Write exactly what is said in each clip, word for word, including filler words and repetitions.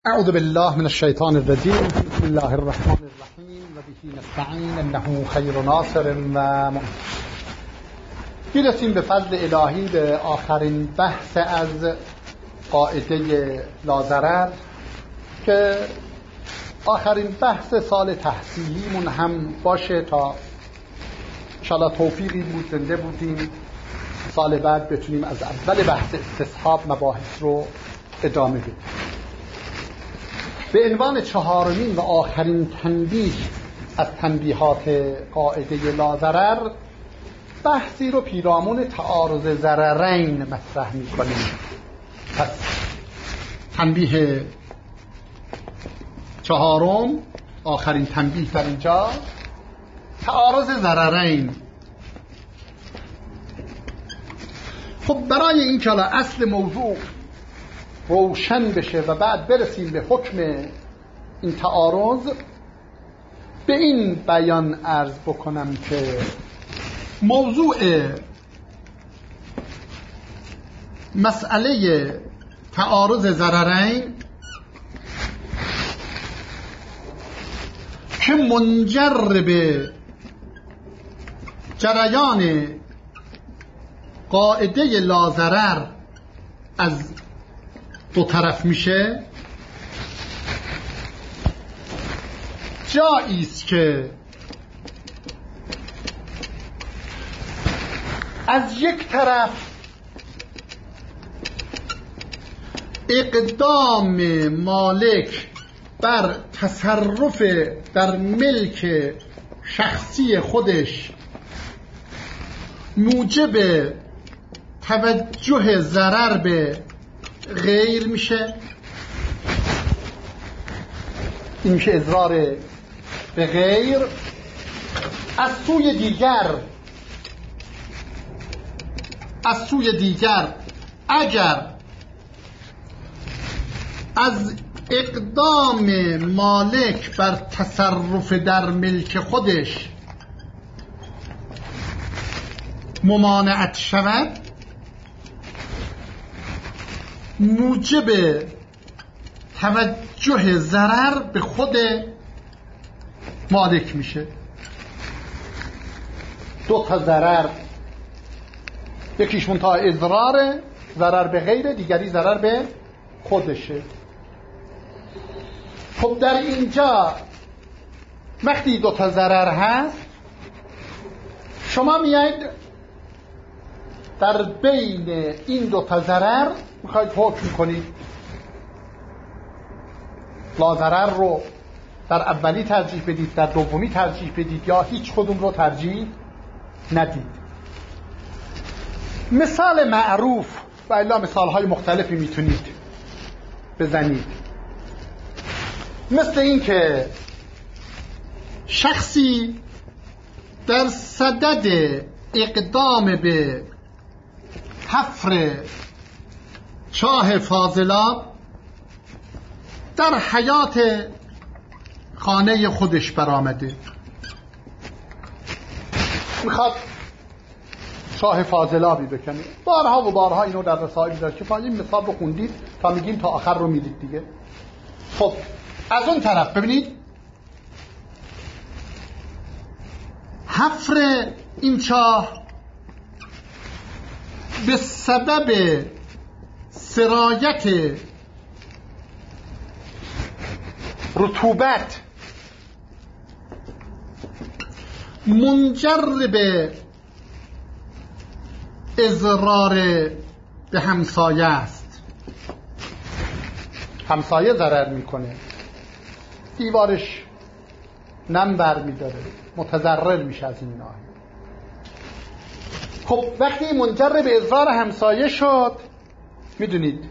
اعوذ بالله من الشیطان الرجیم. بسم الله الرحمن الرحیم و به نستعین انه خیر ناصر و معین. میرسیم به فضل الهی به آخرین بحث از قاعده لاضرر که آخرین بحث سال تحصیلیمون هم باشه تا انشاءالله توفیقی بود زنده بودیم سال بعد بتونیم از اول بحث استصحاب مباحث رو ادامه بدیم. به عنوان چهارمین و آخرین تنبیه از تنبیهات قاعده لاضرر بحثی رو پیرامون تعارض ضررین مطرح می‌کنیم. پس تنبیه چهارم، آخرین تنبیه در اینجا، تعارض ضررین. خب برای این که اصل موضوع روشن بشه و بعد برسیم به حکم این تعارض، به این بیان عرض بکنم که موضوع مسئله تعارض ضررین که منجر به جریان قاعده لاضرر از دو طرف میشه، جایی است که از یک طرف اقدام مالک بر تصرف در ملک شخصی خودش موجب توجه ضرر به غیر میشه، این میشه اضرار به غیر. از سوی دیگر از سوی دیگر اگر از اقدام مالک بر تصرف در ملک خودش ممانعت شود، موجب توجه ضرر به خود مالک میشه. دو تا ضرر، یکیش منتها اضرار ضرر به غیره، دیگری ضرر به خودشه. خب در اینجا وقتی دو تا ضرر هست، شما میاید در بین این دو تا ضرر میخواید حکم کنید. لاضرر رو در اولی ترجیح بدید، در دومی ترجیح بدید، یا هیچ کدوم رو ترجیح ندید. مثال معروف و الا مثالهای مختلفی میتونید بزنید، مثل این که شخصی در صدد اقدام به حفر چاه فاضلاب در حیات خانه خودش برآمده، میخواد چاه فاضلابی بکنه. بارها و بارها اینو در رسائل در کفایه مثال رو خوندید تا میگیم تا آخر رو میدید دیگه. خب از اون طرف ببینید حفر این چاه به سبب سرایت رطوبت منجر به اضرار به همسایه است. همسایه ضرر میکنه، دیوارش نم بر میداره، متضرر میشه از این ناحیه. خب وقتی منجر به اضرار همسایه شد، میدونید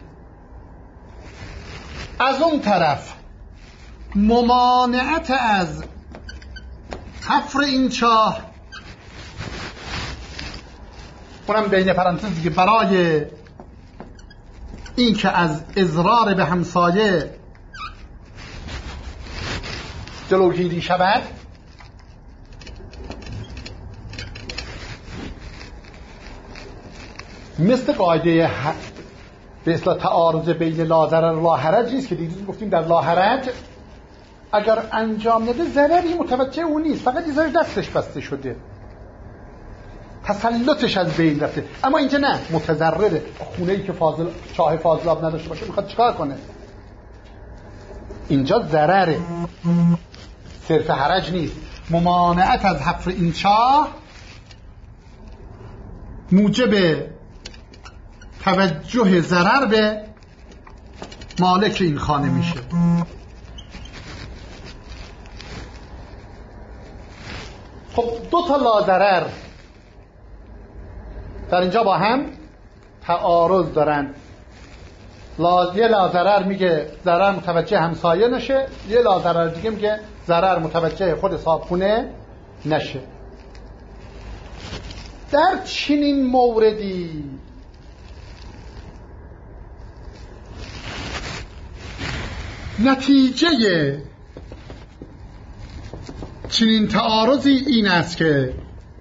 از اون طرف ممانعت از حفر این چاه، اونم بین پرانتز که برای این که از اضرار به همسایه جلوگیری شود، مثل قاعده به اصطلاح تعارض بین لا ضرر و لا حرج نیست که دیدیم گفتیم در لا حرج اگر انجام نده ضرری متوجه اون نیست، فقط یه ذره دستش بسته شده، تسلطش از بین رفته. اما اینجا نه، متضرره. خونه‌ای که فاضل چاه فاضلاب نداشته باشه میخواد چیکار کنه؟ اینجا ضرره، صرف حرج نیست. ممانعت از حفر این چاه موجب توجه ضرر به مالک این خانه میشه. خب دو تا لا ضرر در اینجا با هم تعارض دارن. لا... یه لا ضرر میگه ضرر متوجه همسایه نشه، یه لا ضرر دیگه میگه ضرر متوجه خود صاحبخونه نشه. در چنین موردی نتیجه چنین تعارضی این است که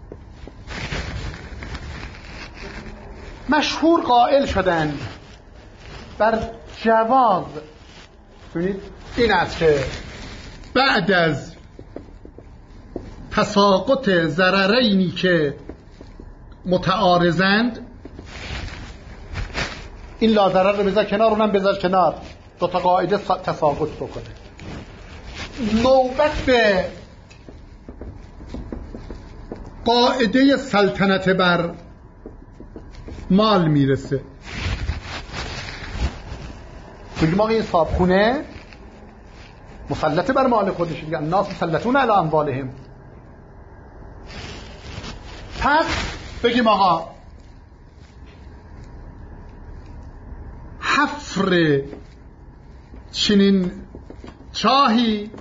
مشهور قائل شدن بر جواز، ببینید این است که بعد از تساقط ضررینی که متعارضند، این لا ضرر رو بذار کنار، اونم بذار کنار، دو تا قاعده تساقط بکنه، نوبت به قاعده سلطنت بر مال میرسه. بگیم آقا این صاحبخونه مسلطه بر مال خودش، میگن الناس مسلطون علی اموالهم. پس بگیم آقا حفر چنین چاهی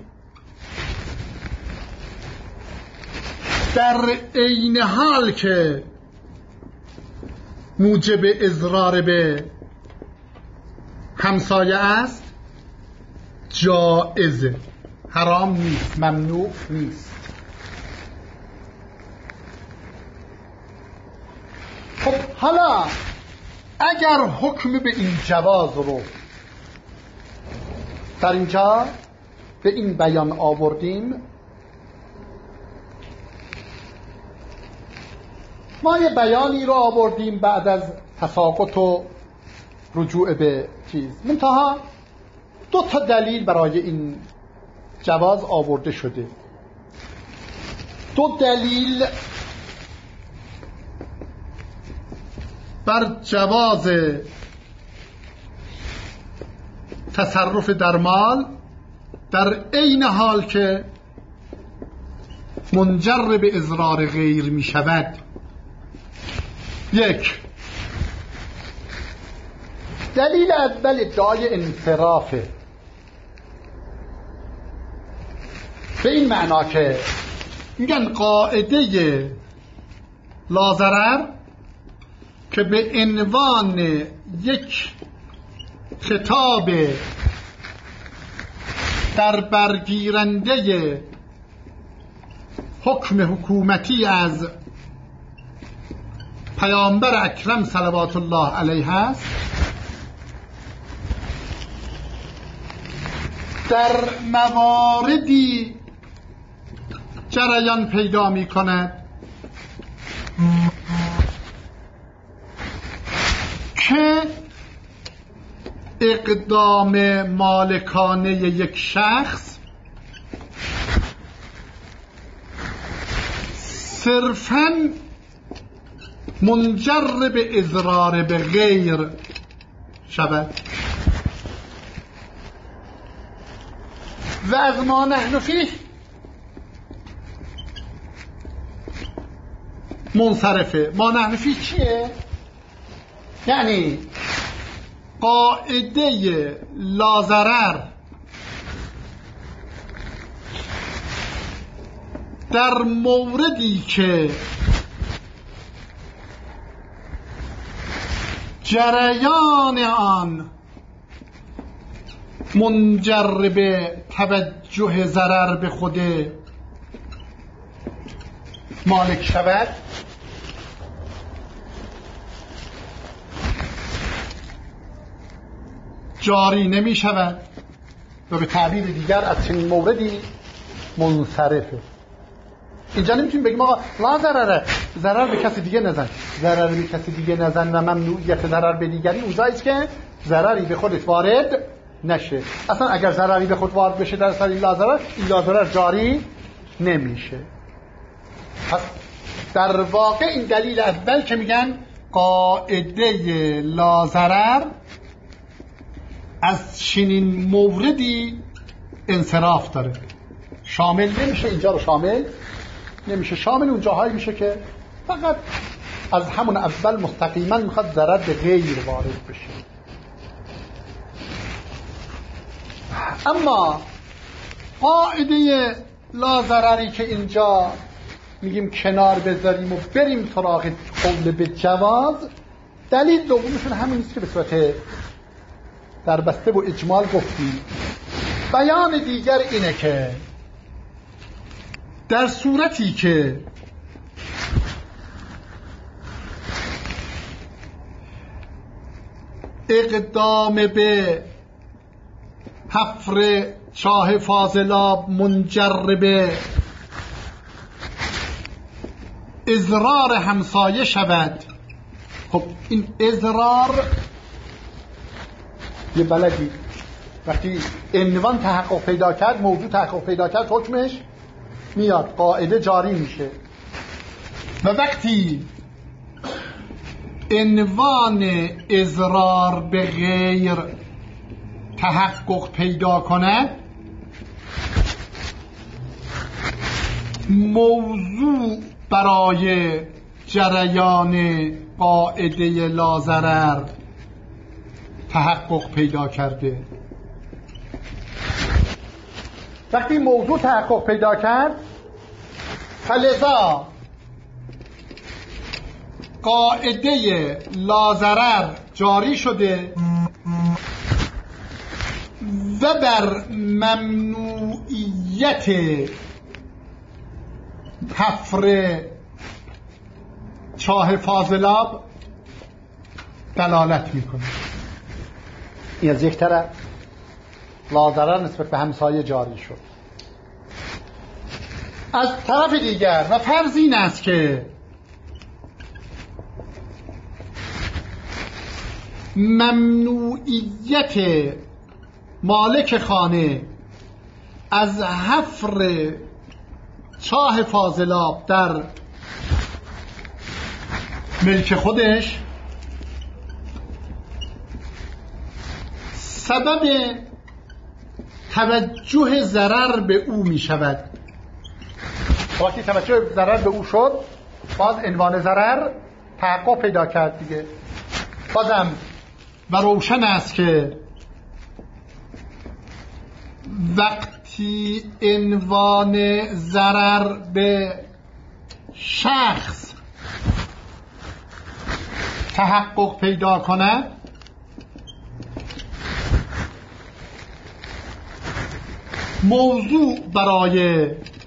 در عین حال که موجب اضرار به همسایه است جائزه، حرام نیست، ممنوع نیست. خب حالا اگر حکم به این جواز رو در اینجا به این بیان آوردیم، ما یه بیانی رو آوردیم بعد از تساقط و رجوع به چیز، منتها دو تا دلیل برای این جواز آورده شده. دو دلیل بر جواز تصرف در مال در عین حال که منجر به اضرار غیر می شود. یک، دلیل اول ادعای انصرافه، به این معنا که میگن قاعده لا ضرر که به عنوان یک خطاب در برگیرنده حکم حکومتی از پیامبر اکرم صلوات الله علیه است، در مواردی جریان پیدا می کند که اقدام مالکانه یک شخص صرفاً منجر به اضرار به غیر شود. و از ما نحن فیه منصرفه. ما نحن فیه چیه؟ یعنی قاعده لا ضرر در موردی که جریان آن منجر به توجه ضرر به خود مالک شود، جاری نمی شود و به تعبیر دیگر از چنین موردی منصرفه. اینجا نمیتونیم بگیم آقا لا ضرره، ضرر به کسی دیگه نزن، ضرر به کسی دیگه نزن و ممنوعیت ضرر به دیگری اونجاییست که ضرری به خودت وارد نشه. اصلا اگر ضرری به خود وارد بشه در سر این لا ضرر، این لا ضرر جاری نمیشه. پس در واقع این دلیل اول که میگن قاعده لا ضرر از چنین موردی انصراف داره، شامل نمیشه، اینجا رو شامل نمیشه. شامل اون جاهایی میشه که فقط از همون اول مستقیما میخواد ضرر به غیر وارد بشه. اما قاعده لا ضرری که اینجا میگیم کنار بذاریم و بریم سراغ قول به جواز، دلیل دومشون همین نیست که به صورت در بسته و اجمال گفتیم. بیان دیگر اینه که در صورتی که اقدام به حفر چاه فاضلاب منجر به اضرار همسایه شود، خب این اضرار یه بلدی وقتی عنوان تحقق پیدا کرد، موضوع تحقق پیدا کرد، حکمش میاد، قاعده جاری میشه. و وقتی عنوان اضرار به غیر تحقق پیدا کند، موضوع برای جریان قاعده لا ضرر تحقق پیدا کرده. وقتی موضوع تحقق پیدا کرد، فلذا قاعده لا ضرر جاری شده و بر ممنوعیت حفر چاه فاضلاب دلالت میکنه. این از یک طرف لا ضرر نسبت به همسایه جاری شد. از طرف دیگر و فرض این است که ممنوعیت مالک خانه از حفر چاه فاضلاب در ملک خودش سبب توجه ضرر به او می شود. وقتی توجه ضرر به او شد، باز عنوان ضرر تحقق پیدا کرد دیگه. بازم و روشن است که وقتی عنوان ضرر به شخص تحقق پیدا کند، موضوع برای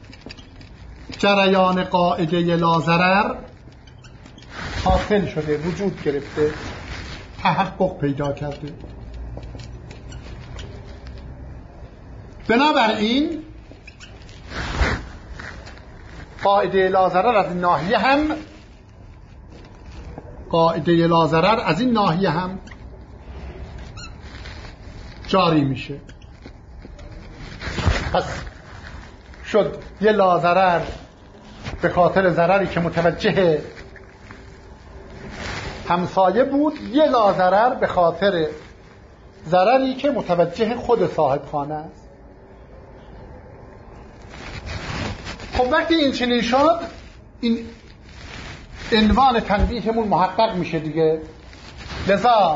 جریان قاعده لا ضرر حاصل شده، وجود گرفته، تحقق پیدا کرده. بنابراین قاعده لا ضرر از این ناحیه هم قاعده لا ضرر از این ناحیه هم جاری میشه. پس شد یه لا ضرر به خاطر ضرری که متوجه همسایه بود، یه لا ضرر به خاطر ضرری که متوجه خود صاحب خانه است. خب وقتی این چنین شد، این عنوان تنبیهمون محقق میشه دیگه. لذا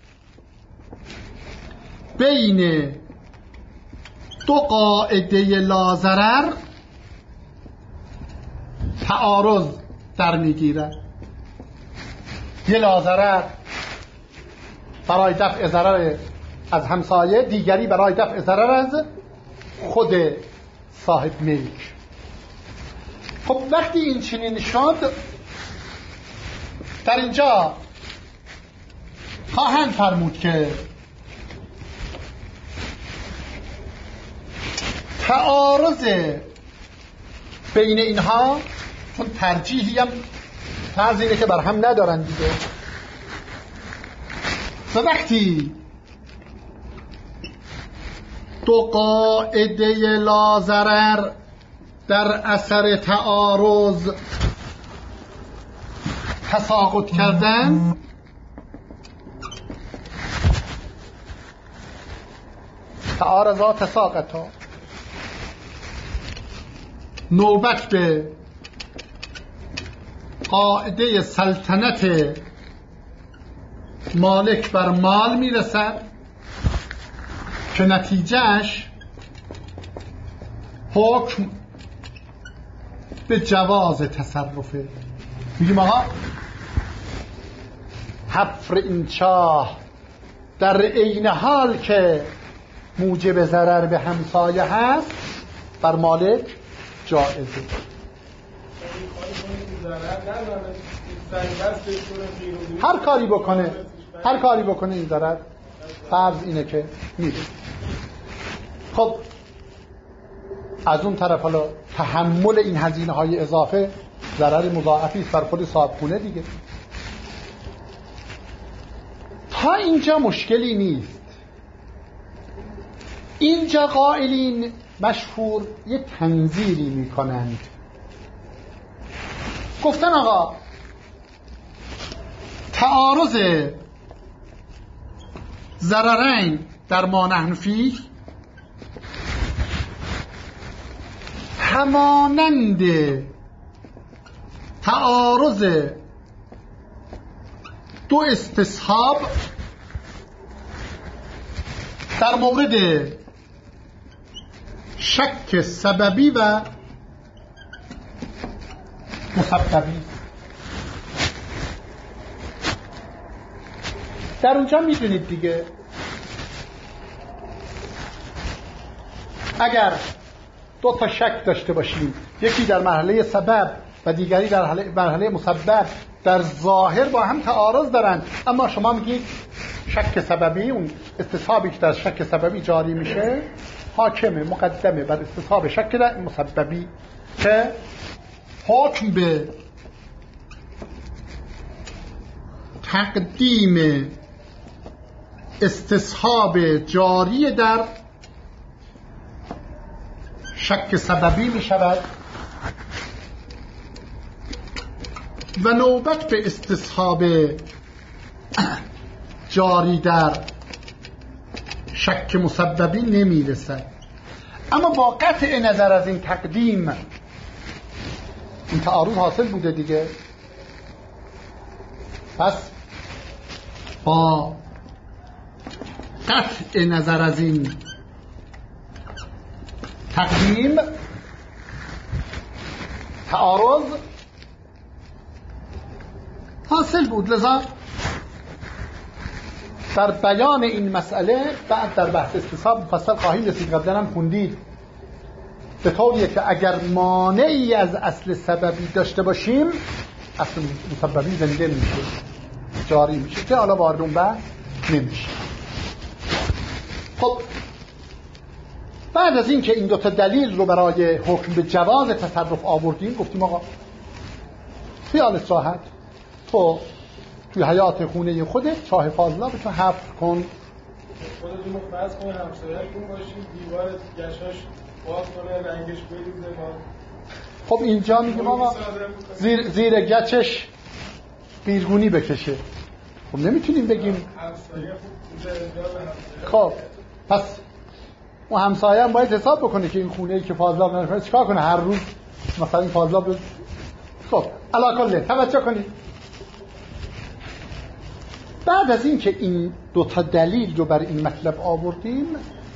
بین دو قاعده لا ضرر تعارض در میگیرد. یه لا ضرر برای دفع ضرر از همسایه، دیگری برای دفع ضرر از خود صاحب ملک. خب وقتی این چنین شد، در اینجا خواهند فرمود که تعارض بین اینها، چون ترجیحی هم فرض اینه که بر هم ندارن دیگه، و وقتی دو قاعده لاضرر در اثر تعارض تساقط کردن، تعارضا تساقطا، نوبت به قاعده سلطنت مالک بر مال میرسد که نتیجهش حکم به جواز تصرفه. میگیم آقا حفر این چاه در عین حال که موجب ضرر به همسایه هست بر مالک جائزه. هر کاری بکنه هر کاری بکنه این ضرر فرض اینه که میره. خب از اون طرف حالا تحمل این هزینه های اضافه ضرر مضاعفی بر خود صاحب خونه دیگه. تا اینجا مشکلی نیست. اینجا قائلین مشهور یه تنظیری میکنند، گفتن آقا تعارض ضررین در ما نحن فیه همانند تعارض دو استصحاب در مورد شک سببی و مسببی. در اونجا میدونید دیگه اگر دو تا شک داشته باشیم، یکی در مرحله سبب و دیگری در مرحله مسبب، در ظاهر با هم تعارض دارن، اما شما میگید شک سببی، اون استصحابی که در شک سببی جاری میشه حاکمه، مقدمه بر استصحاب شک مسببی که حکم به تقدیم استصحاب جاری در شک سببی می شود و نوبت به استصحاب جاری در شک مسببی نمی رسد. اما با قطع نظر از این تقدیم این تعارض حاصل بوده دیگه، پس با قطع نظر از این تقدیم تعارض حاصل بود. لذا در بیان این مسئله بعد در بحث استصحاب مفصل خواهیم رسید، قبلا هم خوندید، به طوریه که اگر مانعی از اصل سببی داشته باشیم اصل مسببی زنده میشه، جاری میشه، که حالا وارد اون بحث نمیشه. خب بعد از این که این دوتا دلیل رو برای حکم به جواز تصرف آوردیم، گفتیم آقا خیالت راحت، تو توی حیات خونه خودت چاه فاضلاب تو حفر کن، خودتون رو فرض کن همسایه‌تون باشید، دیوار گشاش باز کنه، رنگش بریزه. خب اینجا میگیم آقا زیر زیر گچش بیرگونی بکشه. خب نمیتونیم بگیم خب پس اون همسایه هم باید حساب بکنه که این خونه‌ای که فاضلاب نمیشه چیکار کنه، هر روز مثلا این فاضلاب بز... خب علاکله توجه کنید. بعد از این که این دو تا دلیل رو برای این مطلب آوردیم،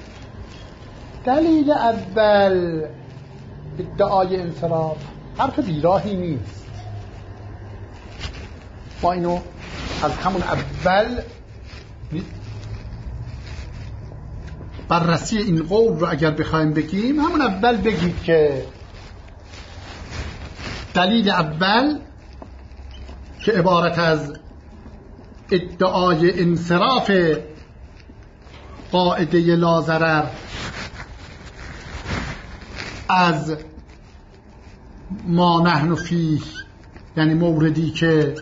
دلیل اول ادعای انصراف حرف بیراهی نیست. ما اینو از همون اول بررسی این قول رو اگر بخوایم بگیم، همون اول بگید که دلیل اول که عبارت از ادعای انصراف قاعده لا ضرر از ما نحن فیه، یعنی موردی که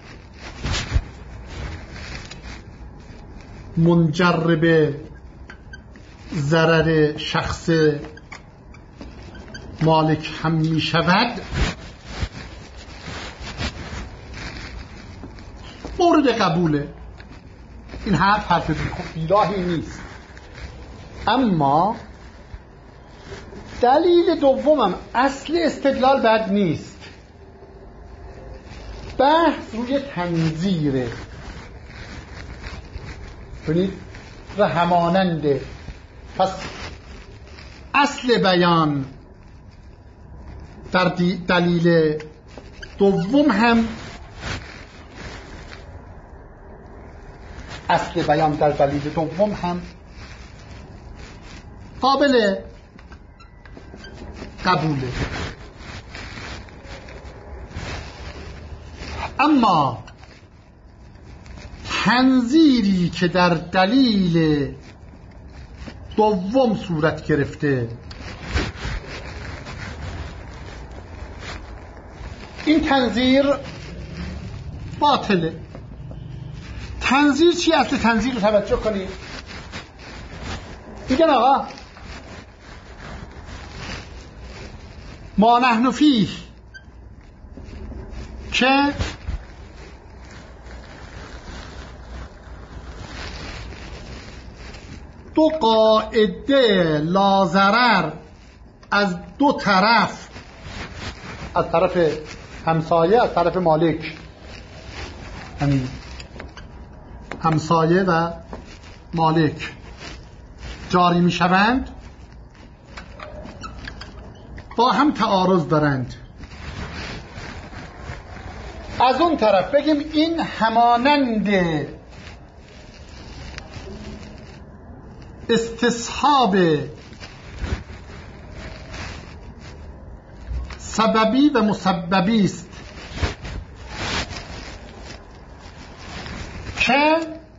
منجر به ضرر شخص مالک هم می شود، مورد قبوله. این حرف حرف بیراهی نیست. اما دلیل دومم اصل استدلال بد نیست. بحث روی تنظیره، ببینید و هماننده. پس اصل بیان در دلیل دوم هم اصل بیان در دلیل دوم هم قابل قبوله. اما تنظیری که در دلیل دوم صورت گرفته، این تنظیر باطله. تنظیر چی؟ اصل تنظیر رو توجه کنید. میگن آقا ما نحن فیه که دو قاعده لاضرر از دو طرف، از طرف همسایه، از طرف مالک، همین همسایه و مالک جاری می شوند، با هم تعارض دارند. از اون طرف بگیم این همانند استصحاب سببی و مسببی است که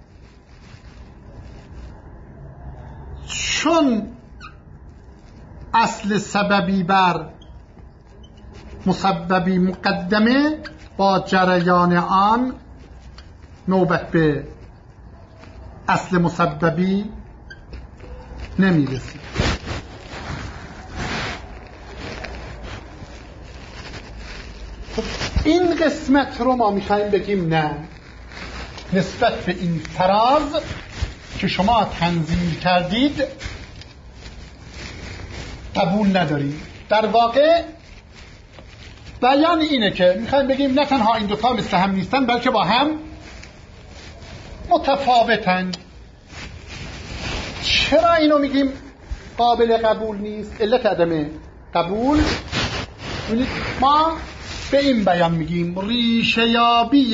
چون اصل سببی بر مسببی مقدمه، با جریان آن نوبت به اصل مسببی نمیرسید. این قسمت رو ما میخوایم بگیم نه، نسبت به این فراز که شما تنظیم کردید قبول نداریم. در واقع بیان اینه که میخوایم بگیم نه تنها این دوتا مثل هم نیستن، بلکه با هم متفاوتن. چرا اینو میگیم قابل قبول نیست؟ علت عدم قبول ما به این بیان میگیم ریشه یابی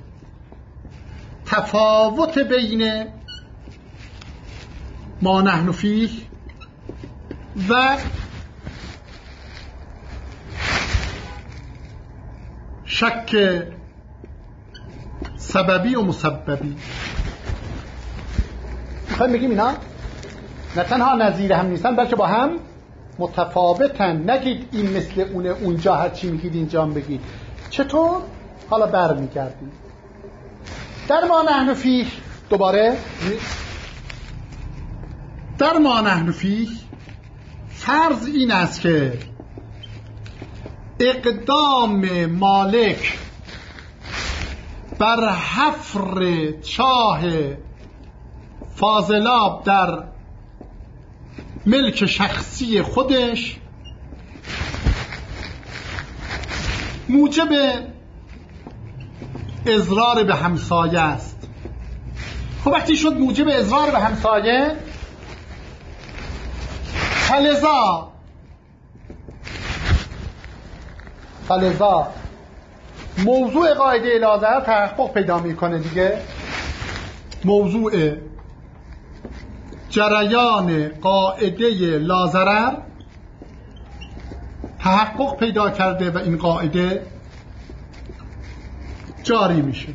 تفاوت بین ما نحن فیه و شک سببی و مسببی. میخوایم بگیم اینا نه تنها نظیر هم نیستن، بلکه با هم متفاوتن. نگید این مثل اونه، اونجا هر چی میگید اینجا هم بگید. چطور؟ حالا بر میگردیم در ما نحن فیه. دوباره در ما نحن فیه فرض این است که اقدام مالک بر حفر چاه فاضلاب در ملک شخصی خودش موجب اضرار به همسایه است. خب وقتی شد موجب اضرار به همسایه، فلذا فلذا موضوع قاعده لاضرر تحقق پیدا میکنه دیگه. موضوع جریان قاعده لاضرر تحقق پیدا کرده و این قاعده جاری میشه.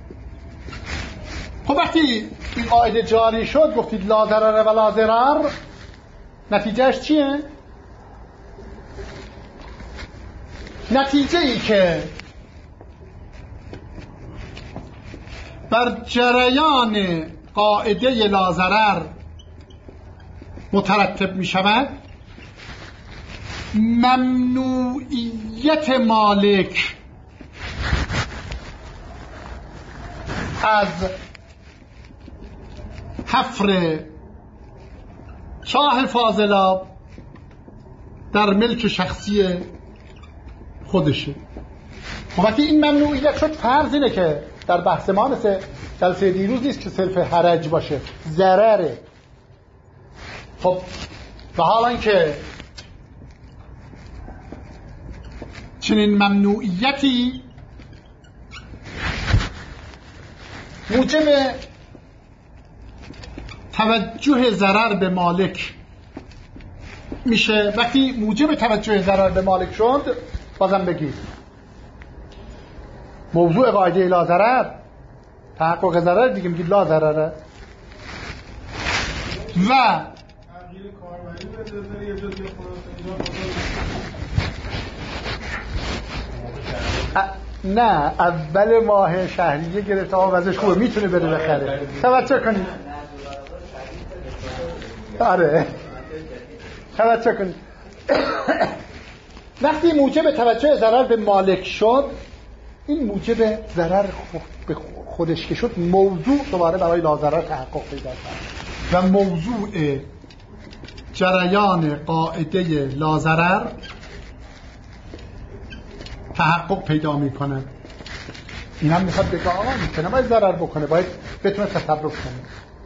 خب وقتی این قاعده جاری شد، گفتید لا ضرر و لا ضرر، نتیجهش چیه؟ نتیجه ای که بر جریان قاعده لاضرر مترتب می شود ممنوعیت مالک از حفر چاه فاضلاب در ملک شخصی خودشه. وقتی این ممنوعیت شد، فرض اینه که در بحث ما مثل جلسه دیروز نیست که صرف حرج باشه، ضرره. خب و حالا اینکه چنین ممنوعیتی موجب توجه ضرر به مالک میشه، وقتی موجب توجه ضرر به مالک شد، بازم بگید موضوع قاعده لا ضرر تحقق ضرر دیگه، میگید لا ضرره و نه اول ماه شهریه گرفته ها وضعش خوبه، میتونه بره بخره. توجه کنید، آره توجه کنید. وقتی موجب توجه ضرر به مالک شد، این موجب ضرر به خودش که شد، موضوع دوباره برای لاضرر تحقق پیدا کرد و موضوع جریان قاعده لاضرر تحقق پیدا میکنه. این هم میخواد بگه آقا میتونه باید ضرر بکنه، باید بتونه تصرف کنه.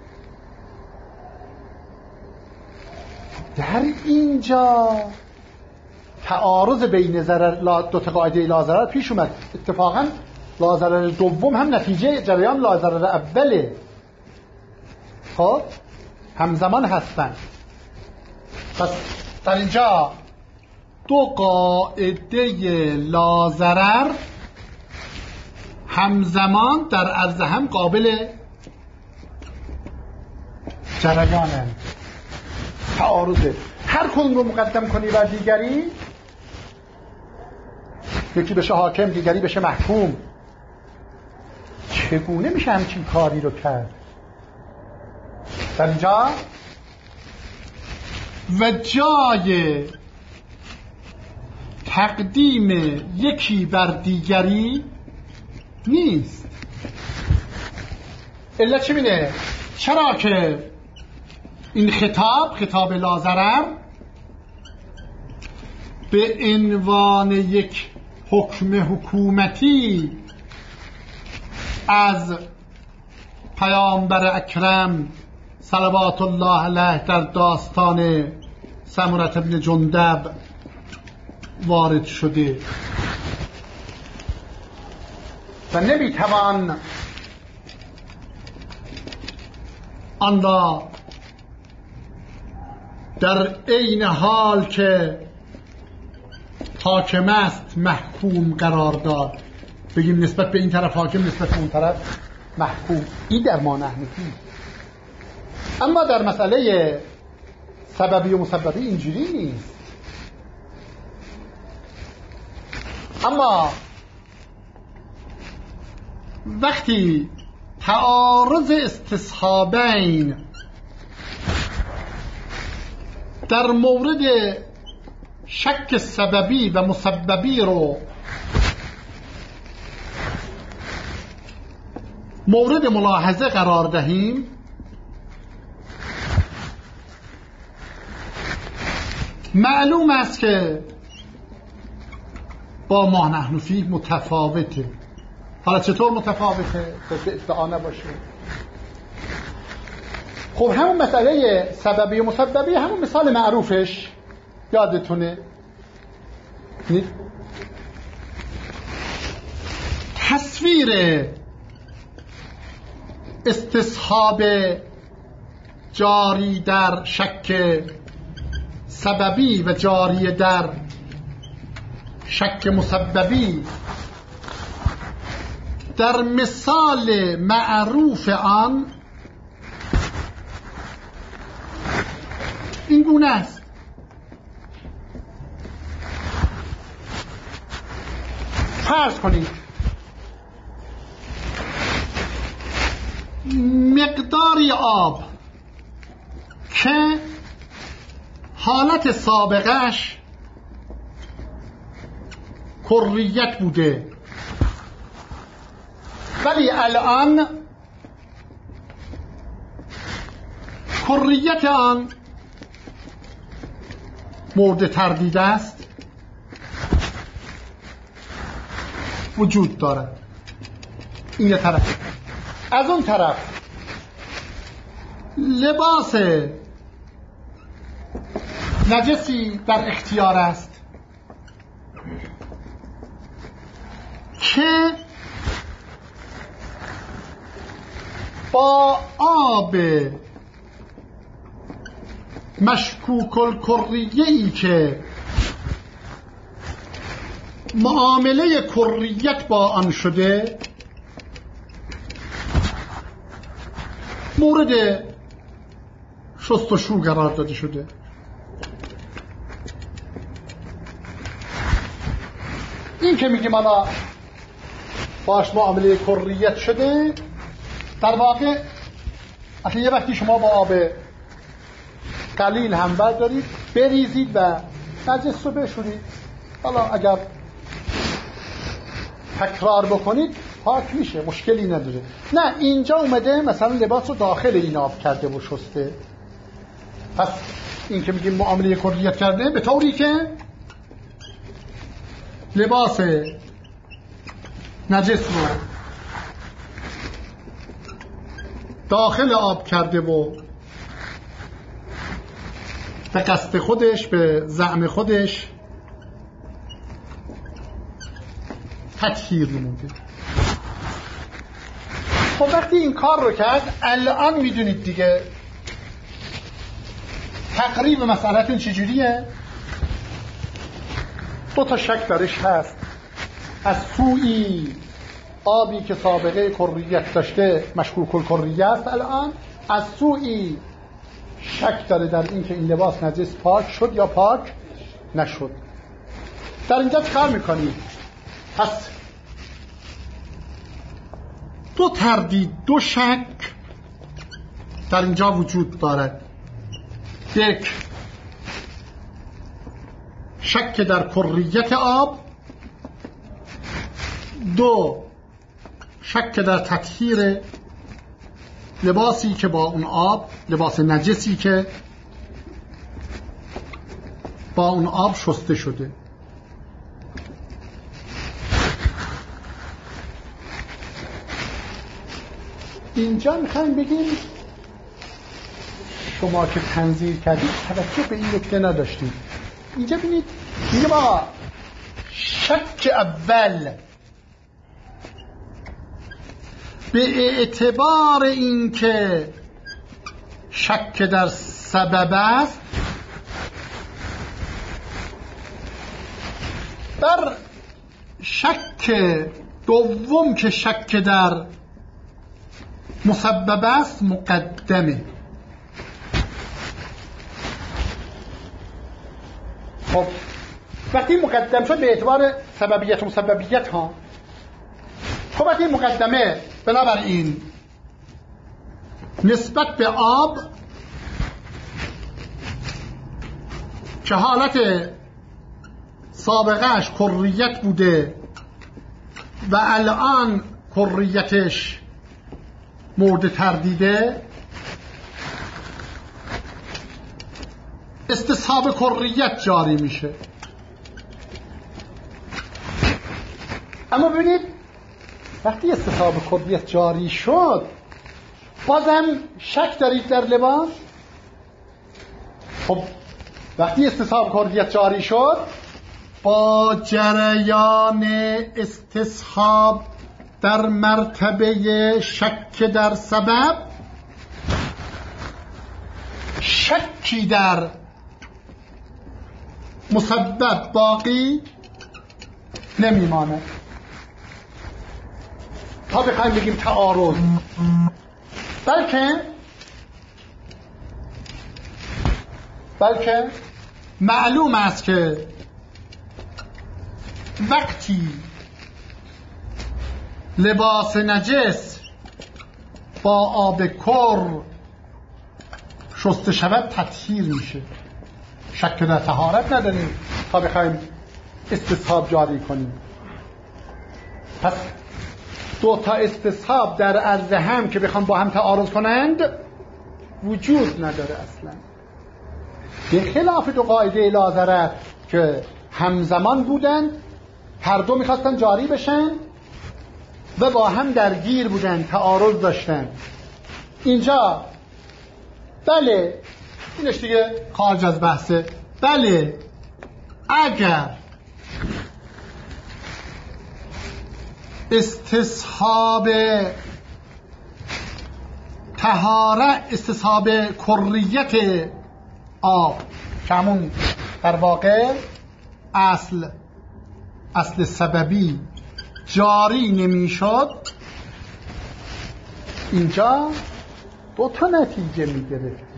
در اینجا تعارض بین ضرر دو تا قاعده لاضرر پیش اومد. اتفاقا لاضرر دوم هم نتیجه جریان لاضرر اوله، خب همزمان هستن. پس در اینجا دو قاعده لاضرر همزمان در عرض هم قابل جریانن، تعارضه. هر کدوم رو مقدم کنی بر دیگری، یکی بشه حاکم دیگری بشه محکوم، چگونه میشه همچین کاری رو کرد؟ در اینجا و جای تقدیم یکی بر دیگری نیست. علت چه مینه؟ چرا که این خطاب خطاب لاضرر به عنوان یک حکم حکومتی از پیامبر اکرم صلوات الله علیه در داستان سمره بن جندب وارد شده و نمیتوان آن را در عین حال که حاکم است محکوم قرار داد، بگیم نسبت به این طرف حاکم نسبت به اون طرف محکوم. این در ما نحنفی. اما در مسئله سببی و مسببی اینجوری نیست. اما وقتی تعارض استصحابین در مورد شک سببی و مسببی رو مورد ملاحظه قرار دهیم، معلوم است که با ما نحنفی متفاوته. حالا چطور متفاوته؟ که ادعا نباشه. خب همون مسئله سببی و مسببی، همون مثال معروفش یادتونه، تصویر استصحاب جاری در شک سببی و جاری در شک مسببی در مثال معروف آن این گونه است. فرض کنید مقداری آب که حالت سابقش کریت بوده ولی الان کریت آن مورد تردید است، وجود دارد. این طرف. از اون طرف لباس نجسی در اختیار است که با آب مشکوک الکریه‌ای که معامله کریت با آن شده مورد شستشو قرار داده شده. این که میگیم حالا باش معامله کریت شده، در واقع اصلا یه وقتی شما با آب قلیل هم بردارید بریزید و نجس رو بشورید، حالا اگر تکرار بکنید پاک میشه، مشکلی نداره. نه، اینجا اومده مثلا لباس رو داخل این آب کرده و شسته. پس این که میگیم معامله کریت کرده به طوری که لباس نجس رو داخل آب کرده و به قصد خودش، به زعم خودش تطهیر نموده. خب وقتی این کار رو کرد، الان میدونید دیگه تقریب مسئلتون چجوریه؟ دو تا شک درش هست. از سوی آبی که سابقه کریت داشته مشکوک الکریه است الان، از سوی شک داره در این که این لباس نجس پاک شد یا پاک نشد. در اینجا چکار میکنید؟ پس دو تردید، دو شک در اینجا وجود دارد. یک، شک در کریت آب. دو، شک در تطهیر لباسی که با اون آب، لباس نجسی که با اون آب شسته شده. اینجا میخوایم بگیم شما که تنظیر کردید توجه به این نکته نداشتید. اینجا ببینید میگه با شک اول به اعتبار اینکه شک در سبب است، در شک دوم که شک در مسبب است مقدمه. خب وقتی مقدم شد به اعتبار سببیت و مسببیت ها، خب وقتی مقدمه بنابراین نسبت به آب که حالت سابقهش کریت بوده و الان کریتش مورد تردیده، استصحاب کریت جاری میشه. اما ببینید وقتی استصحاب کریت جاری شد بازم شک دارید در لباس. خب وقتی استصحاب کریت جاری شد با جریان استصحاب در مرتبه شک در سبب، شکی در مسبب باقی نمیمانه. تا بخوایم بگیم تعارض، بلکه بلکه معلوم است که وقتی لباس نجس با آب کر شسته شود تطهیر میشه. شک در طهارت نداریم تا بخوایم استصحاب جاری کنیم. پس دو تا استصحاب در عرض هم که بخوام با هم تعارض کنند وجود نداره اصلا. به خلاف دو قاعده لا ضرر که همزمان بودند، هر دو میخواستن جاری بشن و با هم درگیر بودن، تعارض داشتن. اینجا بله، اینش دیگه خارج از بحثه، بله اگر استصحاب طهارت، استصحاب کریت آب که همون در واقع اصل اصل سببی جاری نمیشد، اینجا دو تا نتیجه میگرفتید.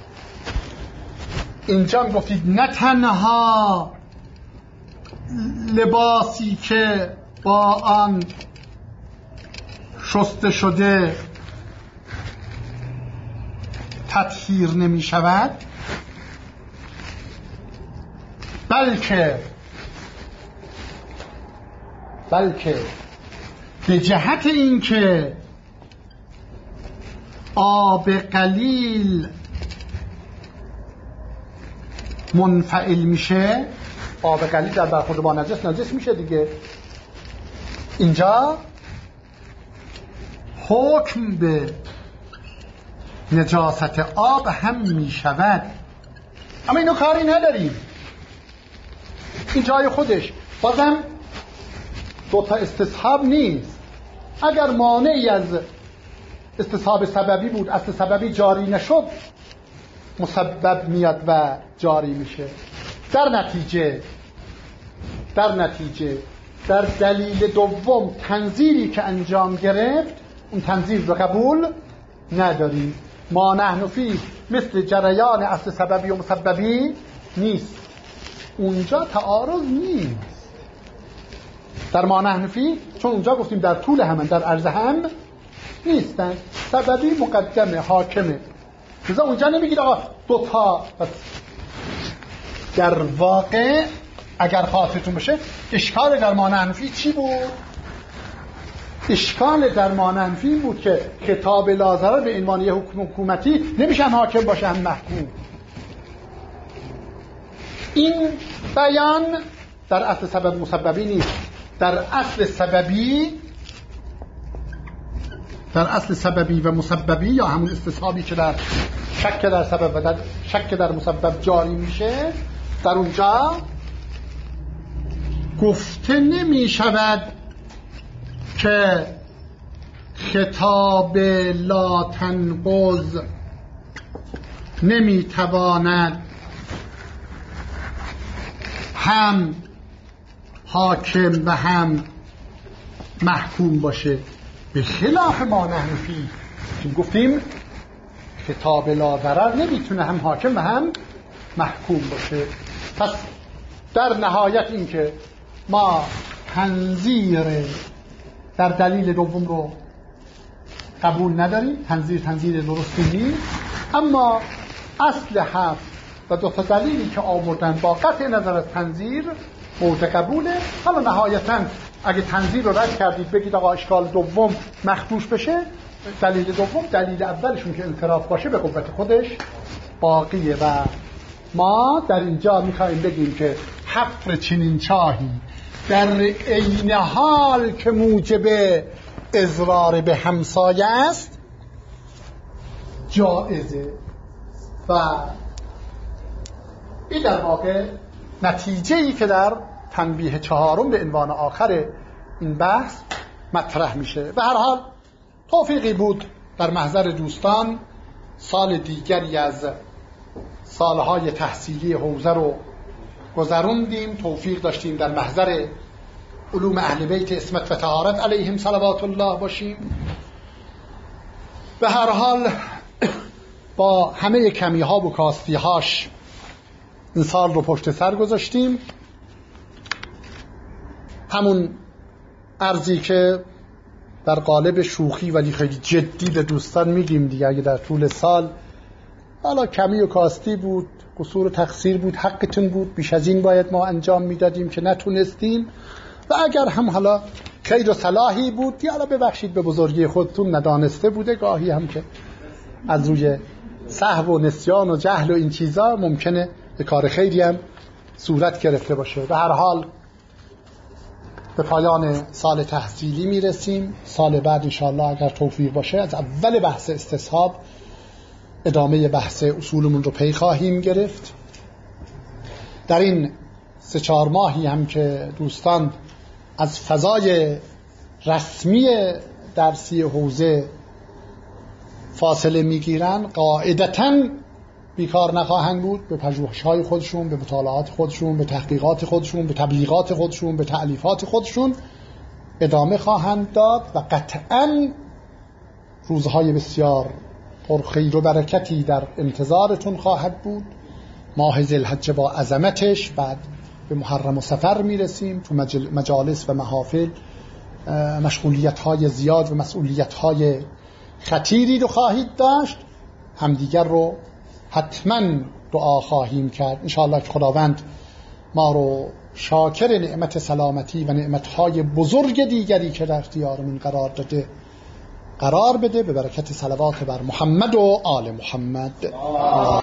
اینجا میگفتید نه تنها لباسی که با آن شسته شده تطهیر نمی شود، بلکه بلکه به جهت اینکه آب قلیل منفعل میشه، آب قلیل در برخورد با نجس نجس میشه دیگه، اینجا حکم به نجاست آب هم میشود. اما اینو کاری نداریم، این جای خودش. بازم دو تا استصحاب نیست. اگر مانعی از استصحاب سببی بود، اصل سببی جاری نشد، مسبب میاد و جاری میشه. در نتیجه در نتیجه در دلیل دوم تنزیلی که انجام گرفت، اون تنزیل رو قبول نداریم. ما نحن فی مثل جریان اصل سببی و مسببی نیست، اونجا تعارض نیست. در ما نحن فی، چون اونجا گفتیم در طول هم در عرض هم نیستن، سببی مقدمه حاکمه، لذا اونجا نمیگید آقا دو تا. در واقع اگر خاطرتون بشه اشکال در ما نحن فی چی بود؟ اشکال در ما نحن فی بود که خطاب لا ضرر به عنوان یه حکم حکومتی نمیشن حاکم باشن محکوم. این بیان در اصل سبب مسببی نیست. در اصل سببی در اصل سببی و مسببی یا همون استصحابی که در شک در سبب و در شک در مسبب جاری میشه، در اونجا گفته نمی شود که خطاب لا تنقض نمی تواند هم حاکم و هم محکوم باشه، به خلاف ما نحن فی که گفتیم خطاب لا ضرر نمیتونه هم حاکم و هم محکوم باشه. پس در نهایت این که ما تنظیر در دلیل دوم رو قبول نداریم، تنظیر تنظیر درستی نیست، اما اصل هفت و دو تا دلیلی که آوردن با قطع نظر از تنظیر مورد قبوله. حالا نهایتاً اگه تنظیر رو رد کردید بگید آقا اشکال دوم مخدوش بشه، دلیل دوم دلیل اولشون که انصراف باشه به قوت خودش باقیه. و ما در اینجا میخوایم بگیم که حفر چنین چاهی در عین حال که موجب اضرار به همسایه است جائزه. و این در واقع نتیجه‌ای که در تنبیه چهارم به عنوان آخر این بحث مطرح میشه. به هر حال توفیقی بود در محضر دوستان، سال دیگری از سالهای تحصیلی حوزه رو گذروندیم، توفیق داشتیم در محضر علوم اهل بیت عصمت و طهارت علیهم صلوات الله باشیم. به هر حال با همه کمی ها و کاستی هاش این سال رو پشت سر گذاشتیم. همون عرضی که در قالب شوخی ولی خیلی جدی به دوستان میگیم دیگه، اگه در طول سال حالا کمی و کاستی بود، قصور و تقصیر بود، حقتون بود، بیش از این باید ما انجام میدادیم که نتونستیم، و اگر هم حالا خیر و صلاحی بود یا حالا ببخشید به بزرگی خودتون ندانسته بوده، گاهی هم که از روی سهو و نسیان و جهل و این چیزا ممکنه به کار خیری هم صورت گرفته باشه. به هر حال به پایان سال تحصیلی میرسیم. سال بعد انشاءالله اگر توفیق باشه از اول بحث استصحاب ادامه بحث اصولمون رو پی خواهیم گرفت. در این سه چهار ماهی هم که دوستان از فضای رسمی درسی حوزه فاصله میگیرن، قاعدتاً بیکار نخواهند بود، به پژوهش‌های خودشون، به مطالعات خودشون، به تحقیقات خودشون، به تبلیغات خودشون، به تألیفات خودشون ادامه خواهند داد و قطعاً روزهای بسیار پرخیر و برکتی در انتظارتون خواهد بود. ماه ذوالحجه با عظمتش، بعد به محرم و سفر میرسیم، تو مجالس و محافل مشغولیت‌های زیاد و مسئولیت‌های خطیری رو خواهید داشت. همدیگر رو حتما دعا خواهیم کرد انشاءالله که خداوند ما رو شاکر نعمت سلامتی و نعمت‌های بزرگ دیگری که در اختیارمون قرار داده قرار بده، به برکت صلوات بر محمد و آل محمد.